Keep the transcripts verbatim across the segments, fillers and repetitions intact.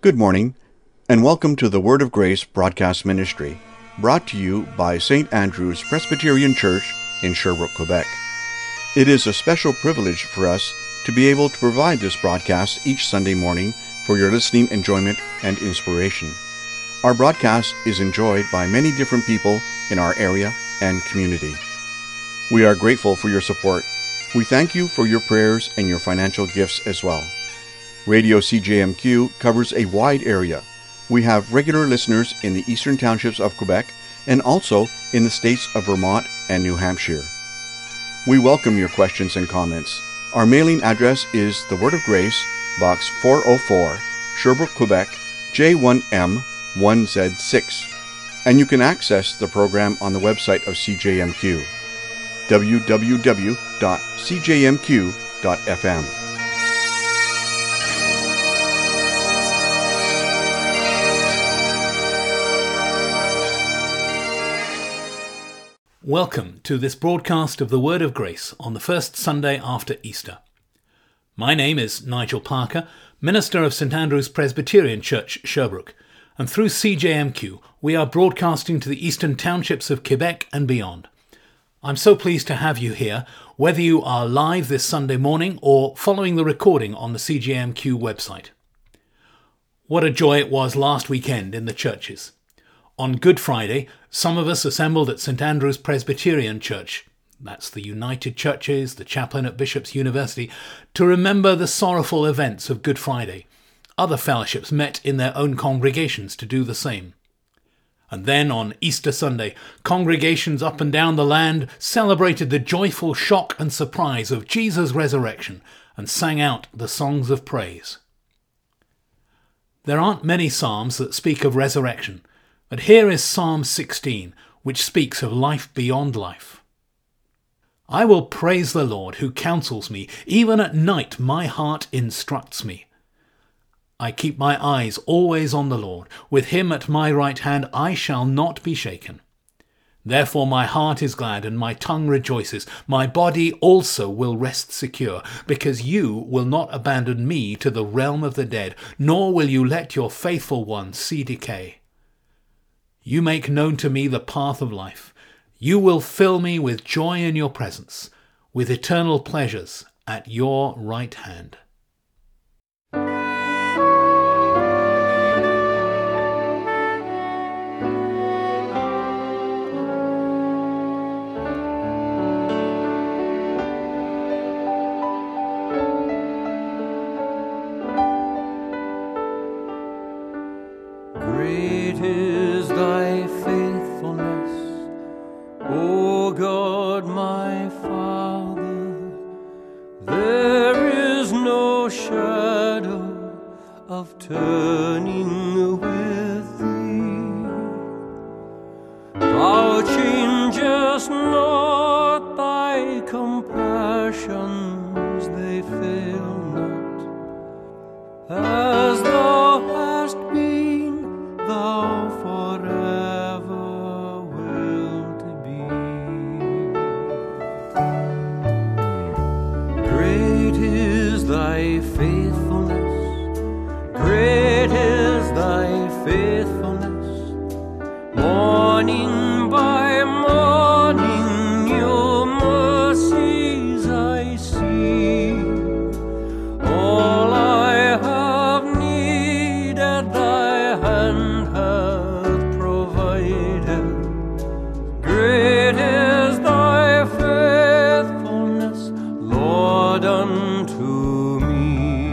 Good morning, and welcome to the Word of Grace broadcast ministry, brought to you by Saint Andrew's Presbyterian Church in Sherbrooke, Quebec. It is a special privilege for us to be able to provide this broadcast each Sunday morning for your listening enjoyment and inspiration. Our broadcast is enjoyed by many different people in our area and community. We are grateful for your support. We thank you for your prayers and your financial gifts as well. Radio C J M Q covers a wide area. We have regular listeners in the eastern townships of Quebec and also in the states of Vermont and New Hampshire. We welcome your questions and comments. Our mailing address is The Word of Grace, Box four oh four, Sherbrooke, Quebec, J one M one Z six. And you can access the program on the website of C J M Q, w w w dot c j m q dot f m. Welcome to this broadcast of the Word of Grace on the first Sunday after Easter. My name is Nigel Parker, minister of Saint Andrew's Presbyterian Church, Sherbrooke, and through C J M Q we are broadcasting to the eastern townships of Quebec and beyond. I'm so pleased to have you here, whether you are live this Sunday morning or following the recording on the C J M Q website. What a joy it was last weekend in the churches. On Good Friday, some of us assembled at Saint Andrew's Presbyterian Church, that's the United Churches, the chaplain at Bishop's University, to remember the sorrowful events of Good Friday. Other fellowships met in their own congregations to do the same. And then on Easter Sunday, congregations up and down the land celebrated the joyful shock and surprise of Jesus' resurrection and sang out the songs of praise. There aren't many psalms that speak of resurrection, but here is Psalm sixteen, which speaks of life beyond life. I will praise the Lord who counsels me. Even at night my heart instructs me. I keep my eyes always on the Lord. With him at my right hand I shall not be shaken. Therefore my heart is glad and my tongue rejoices. My body also will rest secure, because you will not abandon me to the realm of the dead, nor will you let your faithful one see decay. You make known to me the path of life. You will fill me with joy in your presence, with eternal pleasures at your right hand. Great is thy faithfulness, O God my Father. There is no shadow of turning with thee. Thou changest not, thy compassions they fail not. As thou hast been, thou forever wilt be. Great is thy faithfulness, great is thy faithfulness. Morning by morning your mercies I see. All I have needed thy hand hath provided. Great is thy faithfulness, Lord, unto me.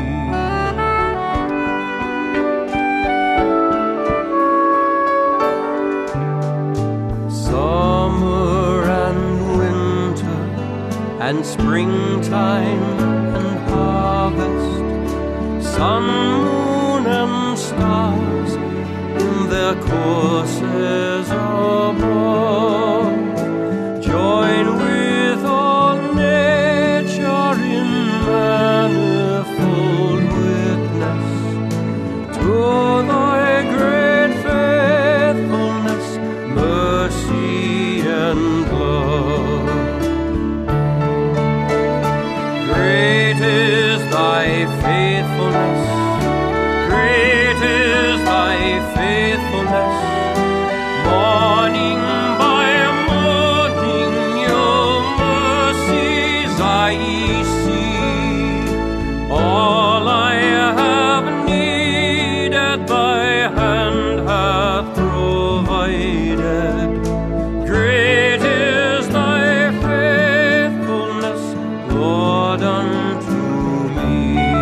Summer and winter and springtime and harvest, sun, moon, and stars in their courses above, join with all nature in manifold witness to thy great faithfulness, mercy, and love. Great is thy faithfulness, great is is thy faithfulness. Morning by morning your mercies I see. All I have needed thy hand hath provided. Great is thy faithfulness, Lord, unto me.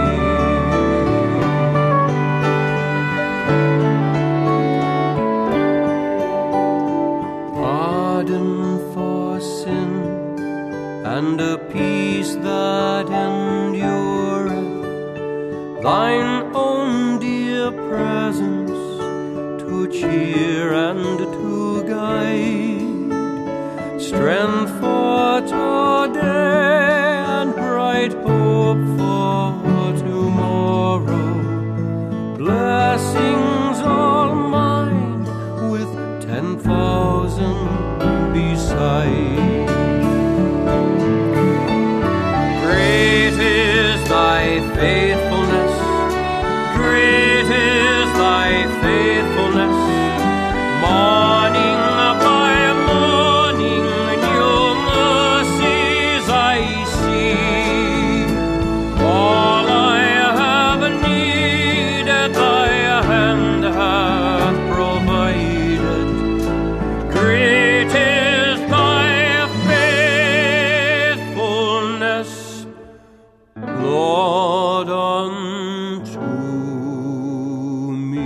Pardon for sin and a peace that endureth, thine own dear presence to cheer and to guide, strength for today and bright hope for tomorrow, blessings all mine with ten thousand beside. Great is thy faithfulness, great is thy faithfulness. Morning by morning new mercies I see. All I have needed thy hand hath provided. Great is thy faithfulness, Lord, unto me.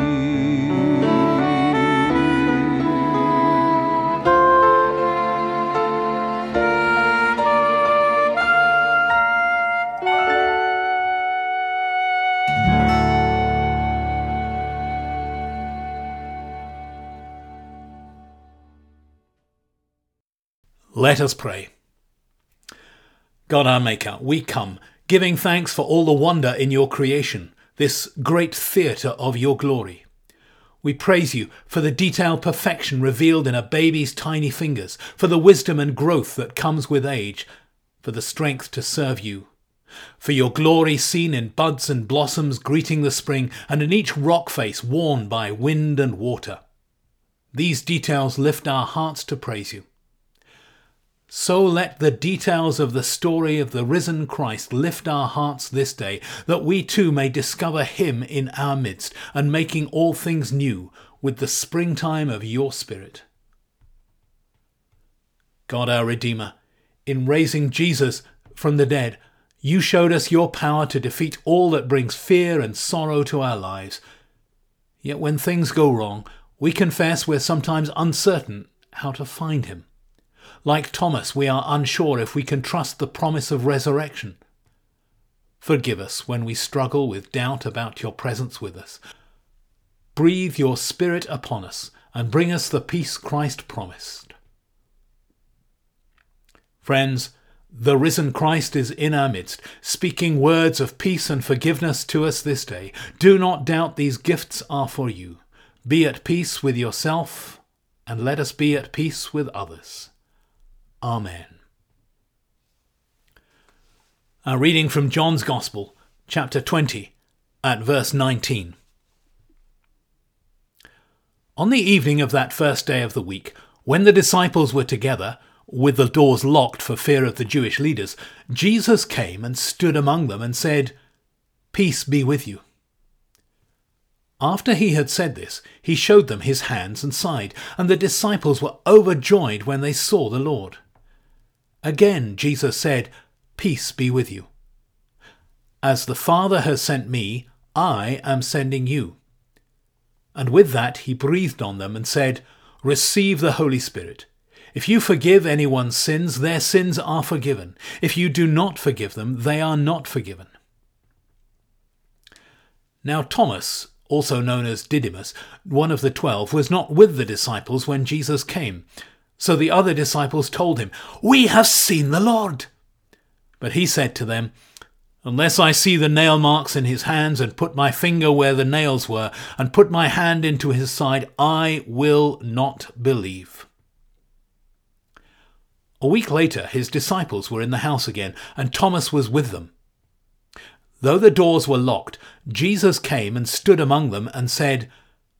Let us pray. God our Maker, we come, giving thanks for all the wonder in your creation, this great theatre of your glory. We praise you for the detailed perfection revealed in a baby's tiny fingers, for the wisdom and growth that comes with age, for the strength to serve you, for your glory seen in buds and blossoms greeting the spring, and in each rock face worn by wind and water. These details lift our hearts to praise you. So let the details of the story of the risen Christ lift our hearts this day, that we too may discover him in our midst and making all things new with the springtime of your Spirit. God our Redeemer, in raising Jesus from the dead, you showed us your power to defeat all that brings fear and sorrow to our lives. Yet when things go wrong, we confess we're sometimes uncertain how to find him. Like Thomas, we are unsure if we can trust the promise of resurrection. Forgive us when we struggle with doubt about your presence with us. Breathe your Spirit upon us and bring us the peace Christ promised. Friends, the risen Christ is in our midst, speaking words of peace and forgiveness to us this day. Do not doubt these gifts are for you. Be at peace with yourself, and let us be at peace with others. Amen. Our reading from John's Gospel, chapter twenty, at verse nineteen. On the evening of that first day of the week, when the disciples were together, with the doors locked for fear of the Jewish leaders, Jesus came and stood among them and said, "Peace be with you." After he had said this, he showed them his hands and side, and the disciples were overjoyed when they saw the Lord. Again Jesus said, "Peace be with you. As the Father has sent me, I am sending you." And with that he breathed on them and said, "Receive the Holy Spirit. If you forgive anyone's sins, their sins are forgiven. If you do not forgive them, they are not forgiven." Now Thomas, also known as Didymus, one of the twelve, was not with the disciples when Jesus came. So the other disciples told him, "We have seen the Lord." But he said to them, "Unless I see the nail marks in his hands and put my finger where the nails were and put my hand into his side, I will not believe." A week later, his disciples were in the house again, and Thomas was with them. Though the doors were locked, Jesus came and stood among them and said,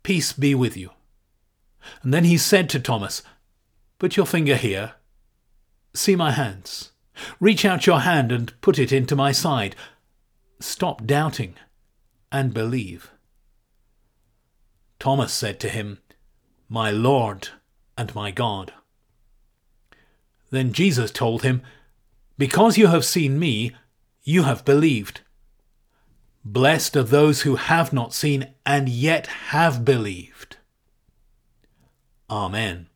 Peace be with you. And then he said to Thomas, Put your finger here. See my hands. Reach out your hand and put it into my side. Stop doubting and believe. Thomas said to him, My Lord and my God. Then Jesus told him, Because you have seen me, you have believed. Blessed are those who have not seen and yet have believed. Amen.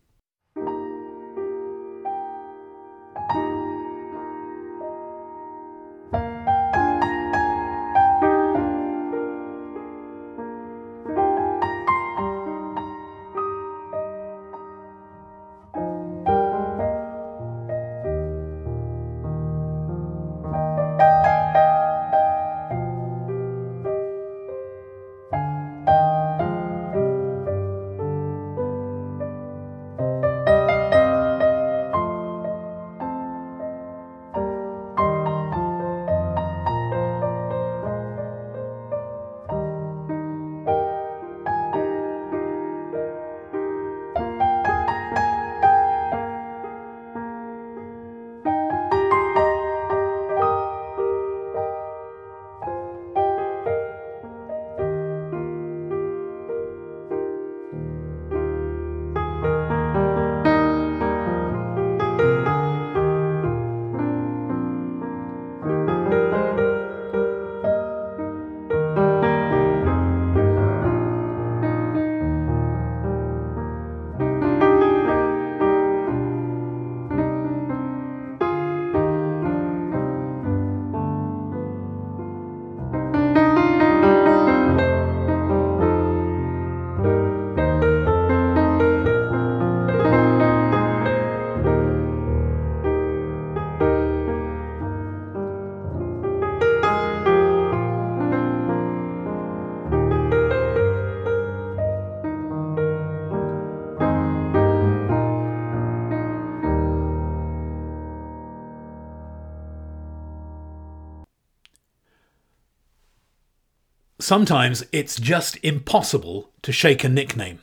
Sometimes it's just impossible to shake a nickname.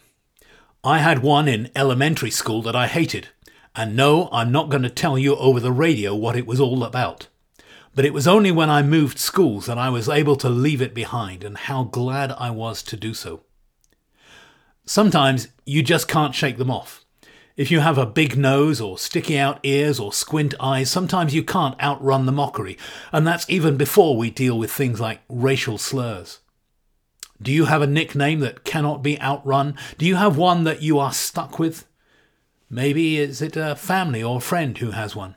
I had one in elementary school that I hated, and no, I'm not going to tell you over the radio what it was all about. But it was only when I moved schools that I was able to leave it behind, and how glad I was to do so. Sometimes you just can't shake them off. If you have a big nose or sticky out ears or squint eyes, sometimes you can't outrun the mockery, and that's even before we deal with things like racial slurs. Do you have a nickname that cannot be outrun? Do you have one that you are stuck with? Maybe is it a family or friend who has one?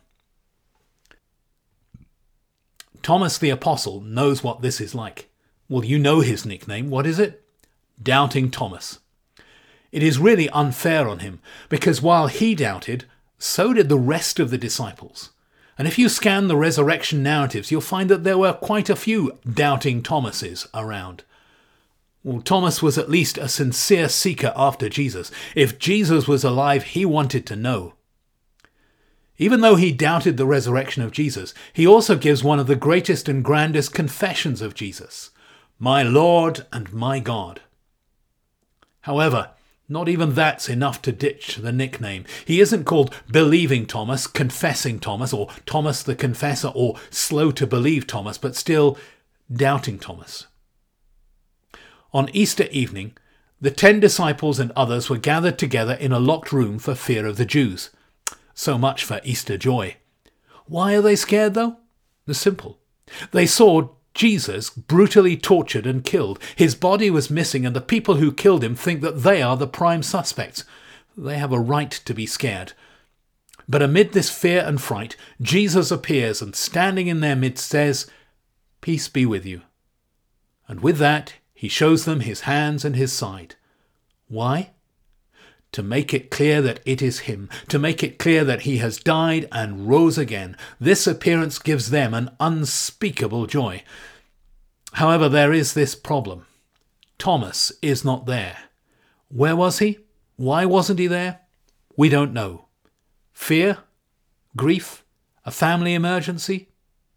Thomas the Apostle knows what this is like. Well, you know his nickname. What is it? Doubting Thomas. It is really unfair on him, because while he doubted, so did the rest of the disciples. And if you scan the resurrection narratives, you'll find that there were quite a few doubting Thomases around. Well, Thomas was at least a sincere seeker after Jesus. If Jesus was alive, he wanted to know. Even though he doubted the resurrection of Jesus, he also gives one of the greatest and grandest confessions of Jesus, my Lord and my God. However, not even that's enough to ditch the nickname. He isn't called Believing Thomas, Confessing Thomas, or Thomas the Confessor, or Slow to Believe Thomas, but still Doubting Thomas. On Easter evening, the ten disciples and others were gathered together in a locked room for fear of the Jews. So much for Easter joy. Why are they scared, though? It's simple. They saw Jesus brutally tortured and killed. His body was missing, and the people who killed him think that they are the prime suspects. They have a right to be scared. But amid this fear and fright, Jesus appears and, standing in their midst, says, "Peace be with you." And with that, he shows them his hands and his side. Why? To make it clear that it is him, to make it clear that he has died and rose again. This appearance gives them an unspeakable joy. However, there is this problem. Thomas is not there. Where was he? Why wasn't he there? We don't know. Fear? Grief? A family emergency?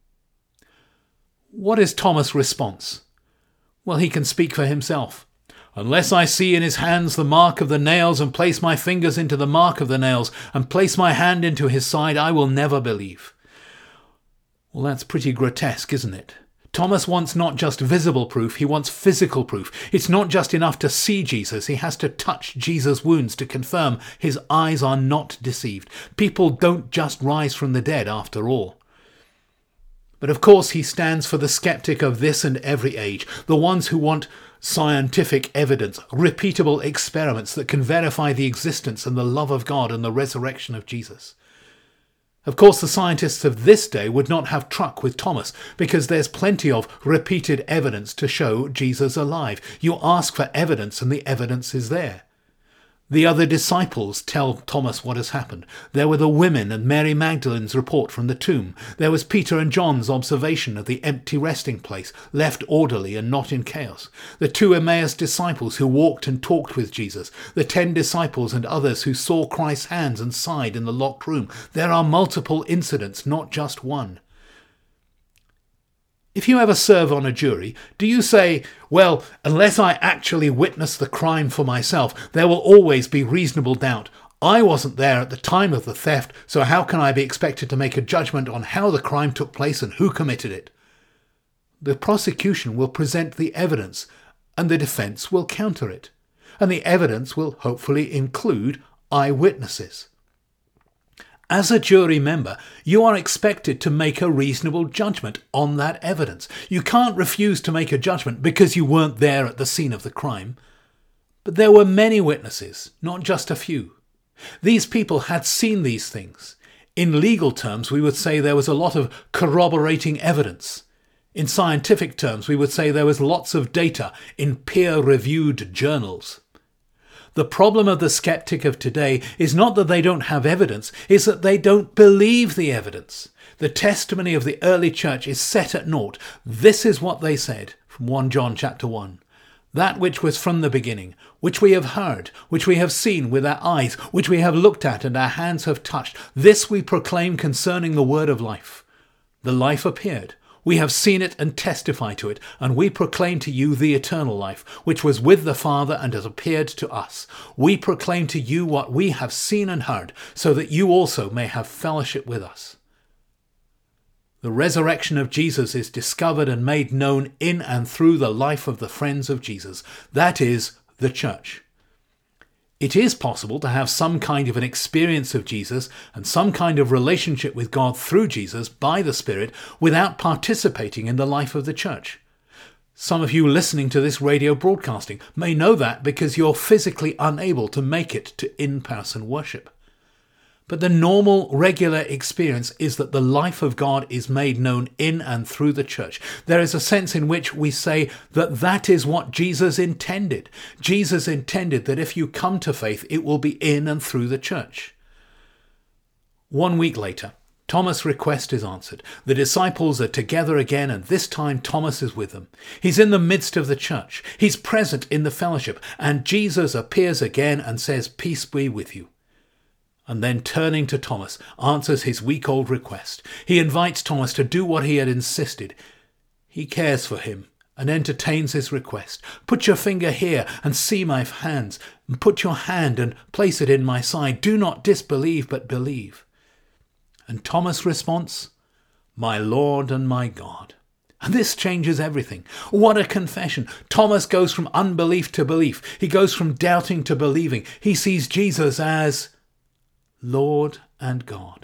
What is Thomas' response? Well, he can speak for himself. Unless I see in his hands the mark of the nails, and place my fingers into the mark of the nails, and place my hand into his side, I will never believe. Well, that's pretty grotesque, isn't it? Thomas wants not just visible proof, he wants physical proof. It's not just enough to see Jesus, he has to touch Jesus' wounds to confirm his eyes are not deceived. People don't just rise from the dead after all. But of course he stands for the skeptic of this and every age, the ones who want scientific evidence, repeatable experiments that can verify the existence and the love of God and the resurrection of Jesus. Of course, the scientists of this day would not have truck with Thomas because there's plenty of repeated evidence to show Jesus alive. You ask for evidence and the evidence is there. The other disciples tell Thomas what has happened. There were the women and Mary Magdalene's report from the tomb. There was Peter and John's observation of the empty resting place, left orderly and not in chaos. The two Emmaus disciples who walked and talked with Jesus. The ten disciples and others who saw Christ's hands and side in the locked room. There are multiple incidents, not just one. If you ever serve on a jury, do you say, well, unless I actually witness the crime for myself, there will always be reasonable doubt. I wasn't there at the time of the theft, so how can I be expected to make a judgment on how the crime took place and who committed it? The prosecution will present the evidence, and the defence will counter it. And the evidence will hopefully include eyewitnesses. As a jury member, you are expected to make a reasonable judgment on that evidence. You can't refuse to make a judgment because you weren't there at the scene of the crime. But there were many witnesses, not just a few. These people had seen these things. In legal terms, we would say there was a lot of corroborating evidence. In scientific terms, we would say there was lots of data in peer-reviewed journals. The problem of the skeptic of today is not that they don't have evidence, it's that they don't believe the evidence. The testimony of the early church is set at naught. This is what they said from First John chapter one. That which was from the beginning, which we have heard, which we have seen with our eyes, which we have looked at and our hands have touched, this we proclaim concerning the word of life. The life appeared. We have seen it and testify to it, and we proclaim to you the eternal life, which was with the Father and has appeared to us. We proclaim to you what we have seen and heard, so that you also may have fellowship with us. The resurrection of Jesus is discovered and made known in and through the life of the friends of Jesus. That is, the church. It is possible to have some kind of an experience of Jesus and some kind of relationship with God through Jesus by the Spirit without participating in the life of the church. Some of you listening to this radio broadcasting may know that because you're physically unable to make it to in-person worship. But the normal, regular experience is that the life of God is made known in and through the church. There is a sense in which we say that that is what Jesus intended. Jesus intended that if you come to faith, it will be in and through the church. One week later, Thomas' request is answered. The disciples are together again, and this time Thomas is with them. He's in the midst of the church. He's present in the fellowship, and Jesus appears again and says, "Peace be with you." And then turning to Thomas, answers his week-old request. He invites Thomas to do what he had insisted. He cares for him and entertains his request. "Put your finger here and see my hands, and put your hand and place it in my side. Do not disbelieve, but believe." And Thomas' response, "My Lord and my God." And this changes everything. What a confession. Thomas goes from unbelief to belief. He goes from doubting to believing. He sees Jesus as Lord and God.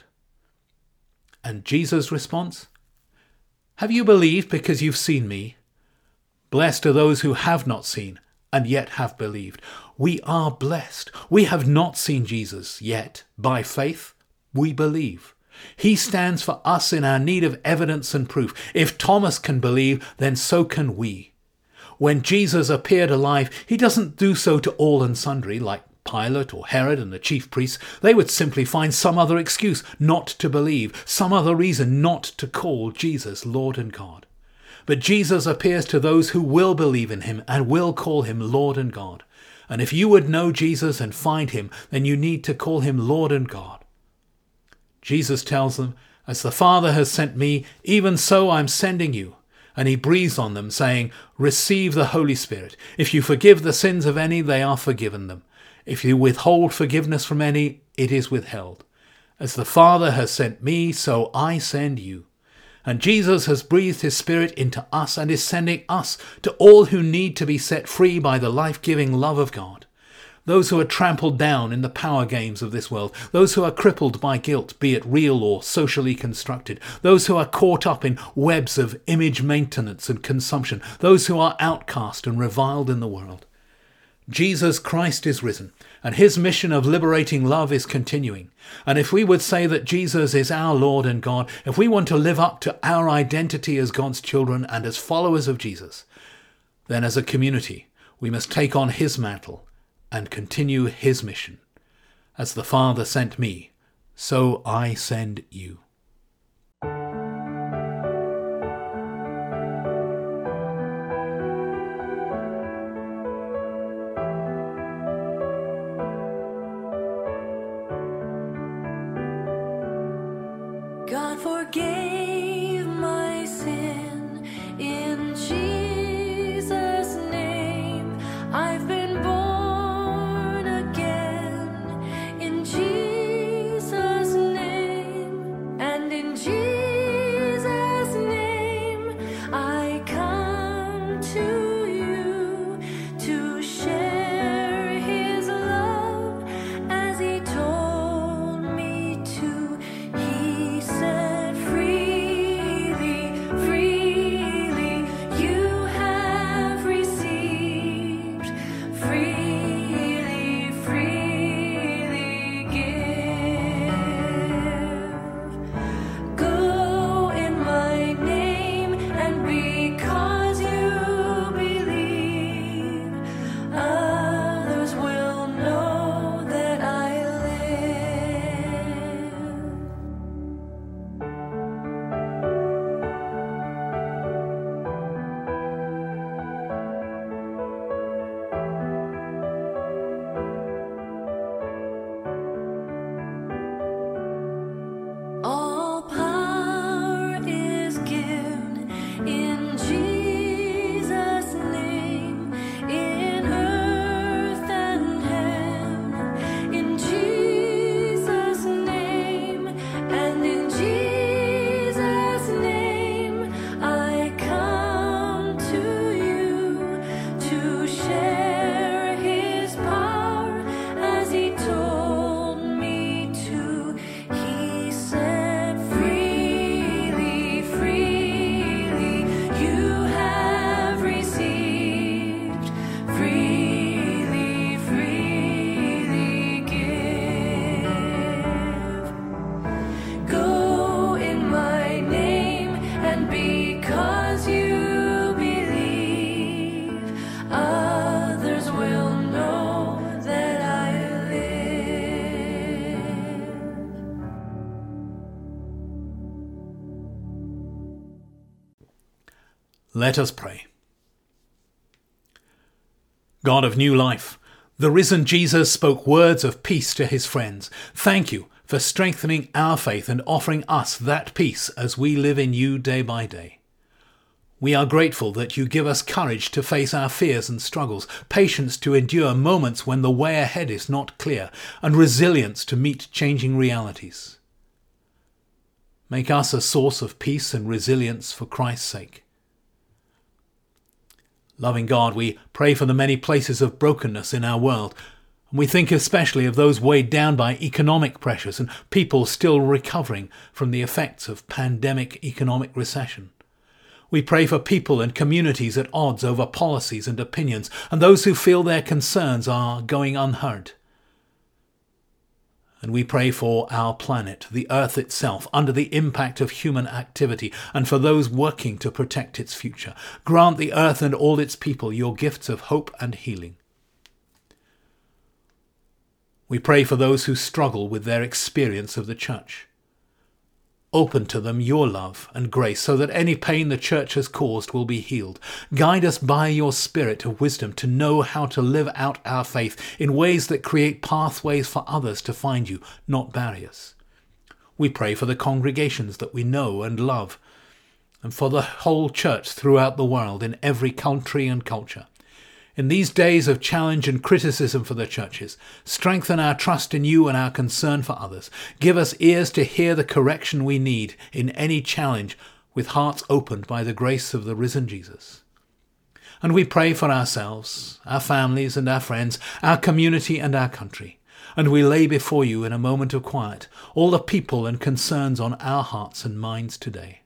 And Jesus' response? "Have you believed because you've seen me? Blessed are those who have not seen and yet have believed." We are blessed. We have not seen Jesus yet. By faith, we believe. He stands for us in our need of evidence and proof. If Thomas can believe, then so can we. When Jesus appeared alive, he doesn't do so to all and sundry like Pilate or Herod and the chief priests. They would simply find some other excuse not to believe, some other reason not to call Jesus Lord and God. But Jesus appears to those who will believe in him and will call him Lord and God. And if you would know Jesus and find him, then you need to call him Lord and God. Jesus tells them, "As the Father has sent me, even so I'm sending you." And he breathes on them, saying, "Receive the Holy Spirit. If you forgive the sins of any, they are forgiven them. If you withhold forgiveness from any, it is withheld. As the Father has sent me, so I send you." And Jesus has breathed his Spirit into us and is sending us to all who need to be set free by the life-giving love of God. Those who are trampled down in the power games of this world, those who are crippled by guilt, be it real or socially constructed, those who are caught up in webs of image maintenance and consumption, those who are outcast and reviled in the world. Jesus Christ is risen, and his mission of liberating love is continuing. And if we would say that Jesus is our Lord and God, if we want to live up to our identity as God's children and as followers of Jesus, then as a community we must take on his mantle and continue his mission. As the Father sent me, so I send you. God forgave my sin in Jesus' name. I've been born again in Jesus' name. And in Jesus' name I come to you to share his love as he told me to. He said, freely, freely you have received, freely, freely give. Go in my name, and because you believe, others will know that I live. All power is given in Jesus' name, in earth and heaven, in Jesus' name, and in Jesus' name I come to you to share his power as he told me to. He said, freely, freely you have received, freely, freely give. Go in my name, and because you believe, others will know that I live. Let us pray. God of new life, the risen Jesus spoke words of peace to his friends. Thank you for strengthening our faith and offering us that peace as we live in you day by day. We are grateful that you give us courage to face our fears and struggles, patience to endure moments when the way ahead is not clear, and resilience to meet changing realities. Make us a source of peace and resilience for Christ's sake. Loving God, we pray for the many places of brokenness in our world, and we think especially of those weighed down by economic pressures and people still recovering from the effects of pandemic economic recession. We pray for people and communities at odds over policies and opinions, and those who feel their concerns are going unheard. And we pray for our planet, the earth itself, under the impact of human activity, and for those working to protect its future. Grant the earth and all its people your gifts of hope and healing. We pray for those who struggle with their experience of the church. Open to them your love and grace so that any pain the church has caused will be healed. Guide us by your Spirit of wisdom to know how to live out our faith in ways that create pathways for others to find you, not barriers. We pray for the congregations that we know and love, and for the whole church throughout the world in every country and culture. In these days of challenge and criticism for the churches, strengthen our trust in you and our concern for others. Give us ears to hear the correction we need in any challenge, with hearts opened by the grace of the risen Jesus. And we pray for ourselves, our families and our friends, our community and our country. And we lay before you in a moment of quiet all the people and concerns on our hearts and minds today.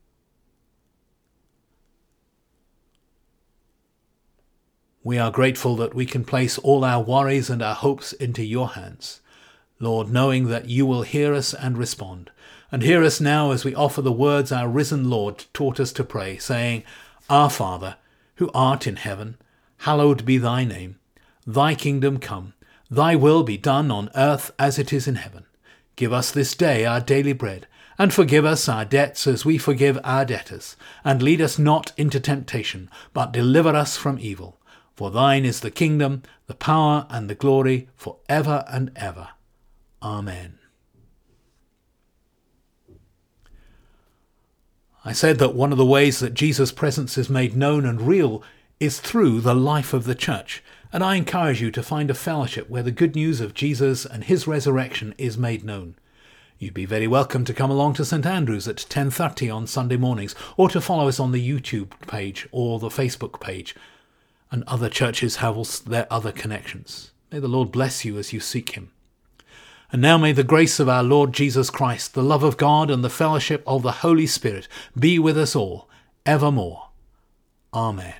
We are grateful that we can place all our worries and our hopes into your hands, Lord, knowing that you will hear us and respond. And hear us now as we offer the words our risen Lord taught us to pray, saying, Our Father, who art in heaven, hallowed be thy name. Thy kingdom come, thy will be done on earth as it is in heaven. Give us this day our daily bread, and forgive us our debts as we forgive our debtors. And lead us not into temptation, but deliver us from evil. For thine is the kingdom, the power, and the glory, for ever and ever. Amen. I said that one of the ways that Jesus' presence is made known and real is through the life of the church, and I encourage you to find a fellowship where the good news of Jesus and his resurrection is made known. You'd be very welcome to come along to St Andrews at ten thirty on Sunday mornings, or to follow us on the YouTube page or the Facebook page. And other churches have their other connections. May the Lord bless you as you seek him. And now may the grace of our Lord Jesus Christ, the love of God, and the fellowship of the Holy Spirit be with us all, evermore. Amen.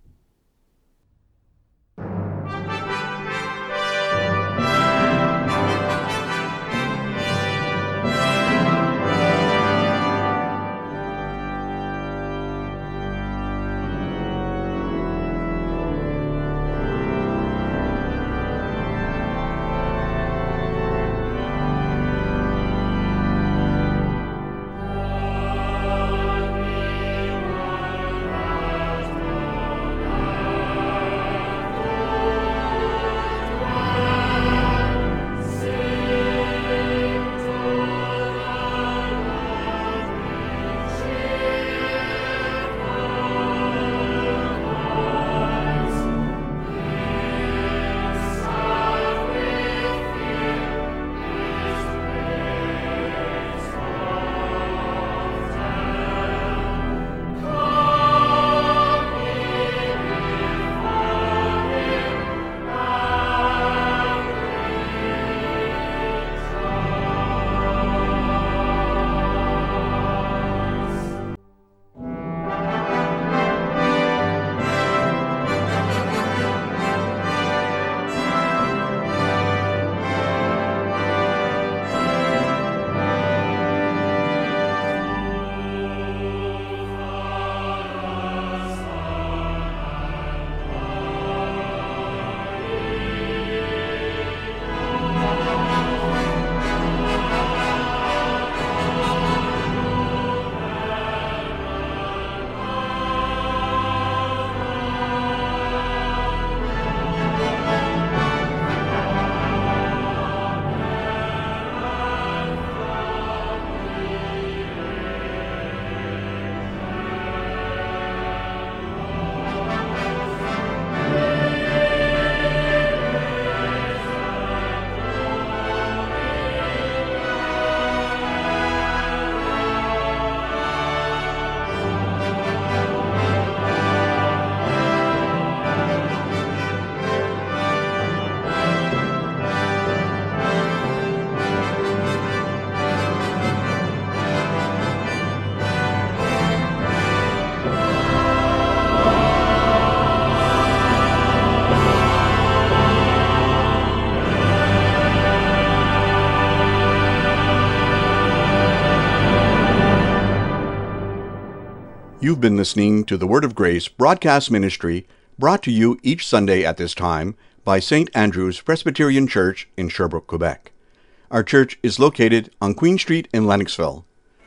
You've been listening to the Word of Grace broadcast ministry, brought to you each Sunday at this time by Saint Andrew's Presbyterian Church in Sherbrooke, Quebec. Our church is located on Queen Street in Lennoxville.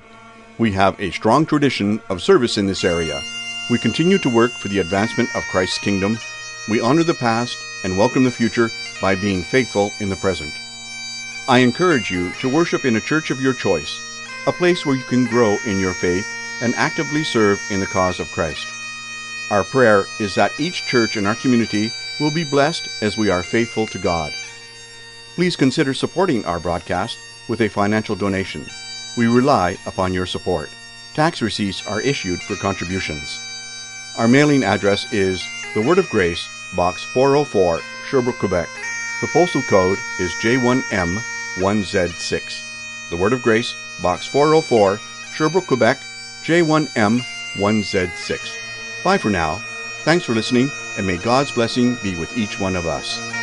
We have a strong tradition of service in this area. We continue to work for the advancement of Christ's kingdom. We honor the past and welcome the future by being faithful in the present. I encourage you to worship in a church of your choice, a place where you can grow in your faith and actively serve in the cause of Christ. Our prayer is that each church in our community will be blessed as we are faithful to God. Please consider supporting our broadcast with a financial donation. We rely upon your support. Tax receipts are issued for contributions. Our mailing address is The Word of Grace, Box four oh four, Sherbrooke, Quebec. The postal code is J one M one Z six. The Word of Grace, Box four oh four, Sherbrooke, Quebec, J one M one Z six. Bye for now. Thanks for listening, and may God's blessing be with each one of us.